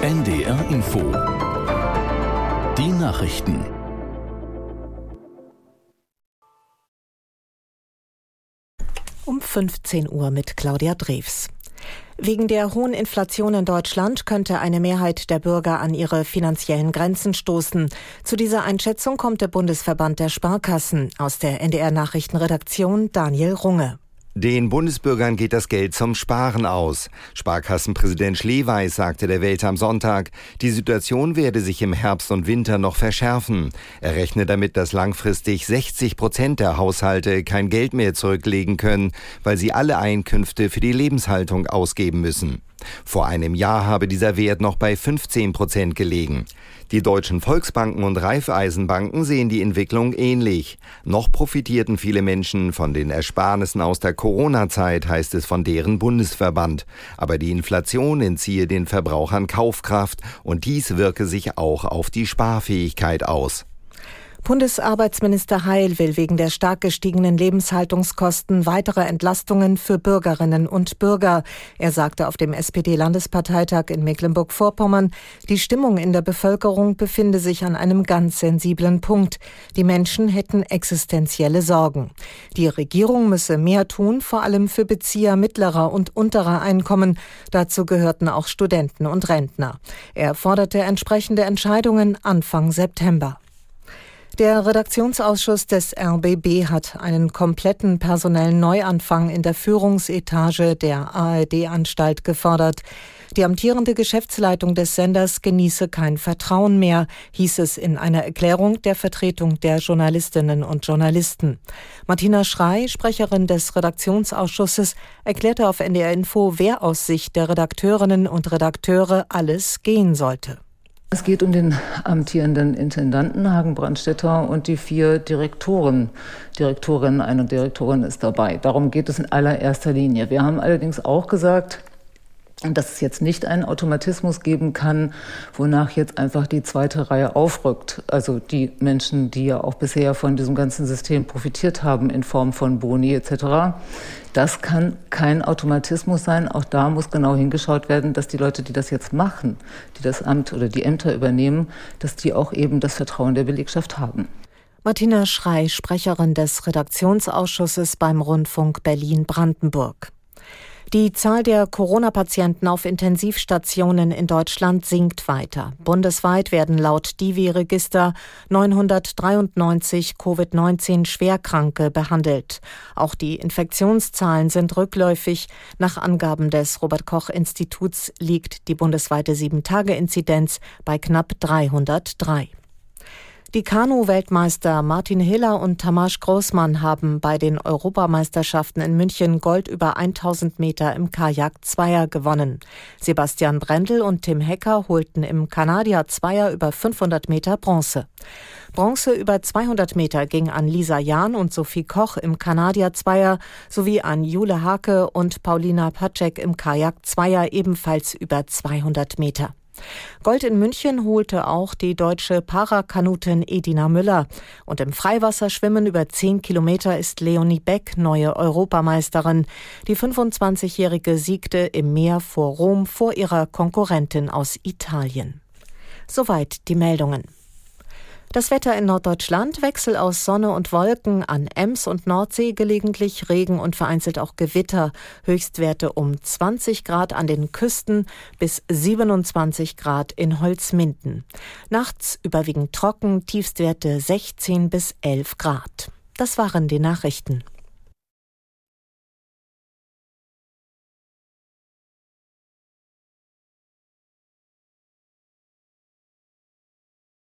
NDR Info. Die Nachrichten. Um 15 Uhr mit Claudia Drews. Wegen der hohen Inflation in Deutschland könnte eine Mehrheit der Bürger an ihre finanziellen Grenzen stoßen. Zu dieser Einschätzung kommt der Bundesverband der Sparkassen. Aus der NDR-Nachrichtenredaktion Daniel Runge. Den Bundesbürgern geht das Geld zum Sparen aus. Sparkassenpräsident Schleweis sagte der Welt am Sonntag, die Situation werde sich im Herbst und Winter noch verschärfen. Er rechne damit, dass langfristig 60% der Haushalte kein Geld mehr zurücklegen können, weil sie alle Einkünfte für die Lebenshaltung ausgeben müssen. Vor einem Jahr habe dieser Wert noch bei 15% gelegen. Die deutschen Volksbanken und Raiffeisenbanken sehen die Entwicklung ähnlich. Noch profitierten viele Menschen von den Ersparnissen aus der Corona-Zeit, heißt es von deren Bundesverband. Aber die Inflation entziehe den Verbrauchern Kaufkraft und dies wirke sich auch auf die Sparfähigkeit aus. Bundesarbeitsminister Heil will wegen der stark gestiegenen Lebenshaltungskosten weitere Entlastungen für Bürgerinnen und Bürger. Er sagte auf dem SPD-Landesparteitag in Mecklenburg-Vorpommern, die Stimmung in der Bevölkerung befinde sich an einem ganz sensiblen Punkt. Die Menschen hätten existenzielle Sorgen. Die Regierung müsse mehr tun, vor allem für Bezieher mittlerer und unterer Einkommen. Dazu gehörten auch Studenten und Rentner. Er forderte entsprechende Entscheidungen Anfang September. Der Redaktionsausschuss des RBB hat einen kompletten personellen Neuanfang in der Führungsetage der ARD-Anstalt gefordert. Die amtierende Geschäftsleitung des Senders genieße kein Vertrauen mehr, hieß es in einer Erklärung der Vertretung der Journalistinnen und Journalisten. Martina Schrey, Sprecherin des Redaktionsausschusses, erklärte auf NDR Info, wer aus Sicht der Redakteurinnen und Redakteure alles gehen sollte. Es geht um den amtierenden Intendanten Hagen Brandstätter und die 4 Direktorinnen. Eine Direktorin ist dabei. Darum geht es in allererster Linie. Wir haben allerdings auch gesagt, dass es jetzt nicht einen Automatismus geben kann, wonach jetzt einfach die zweite Reihe aufrückt. Also die Menschen, die ja auch bisher von diesem ganzen System profitiert haben in Form von Boni etc. Das kann kein Automatismus sein. Auch da muss genau hingeschaut werden, dass die Leute, die das jetzt machen, die das Amt oder die Ämter übernehmen, dass die auch eben das Vertrauen der Belegschaft haben. Martina Schrey, Sprecherin des Redaktionsausschusses beim Rundfunk Berlin-Brandenburg. Die Zahl der Corona-Patienten auf Intensivstationen in Deutschland sinkt weiter. Bundesweit werden laut DIVI-Register 993 Covid-19-Schwerkranke behandelt. Auch die Infektionszahlen sind rückläufig. Nach Angaben des Robert-Koch-Instituts liegt die bundesweite 7-Tage-Inzidenz bei knapp 303. Die Kanu-Weltmeister Martin Hiller und Tamas Großmann haben bei den Europameisterschaften in München Gold über 1000 Meter im Kajak-Zweier gewonnen. Sebastian Brendel und Tim Hecker holten im Kanadier-Zweier über 500 Meter Bronze. Bronze über 200 Meter ging an Lisa Jahn und Sophie Koch im Kanadier-Zweier sowie an Jule Hake und Paulina Pacek im Kajak-Zweier ebenfalls über 200 Meter. Gold in München holte auch die deutsche Parakanutin Edina Müller. Und im Freiwasserschwimmen über 10 Kilometer ist Leonie Beck neue Europameisterin. Die 25-Jährige siegte im Meer vor Rom vor ihrer Konkurrentin aus Italien. Soweit die Meldungen. Das Wetter in Norddeutschland: Wechsel aus Sonne und Wolken, an Ems und Nordsee gelegentlich Regen und vereinzelt auch Gewitter. Höchstwerte um 20 Grad an den Küsten bis 27 Grad in Holzminden. Nachts überwiegend trocken, Tiefstwerte 16 bis 11 Grad. Das waren die Nachrichten.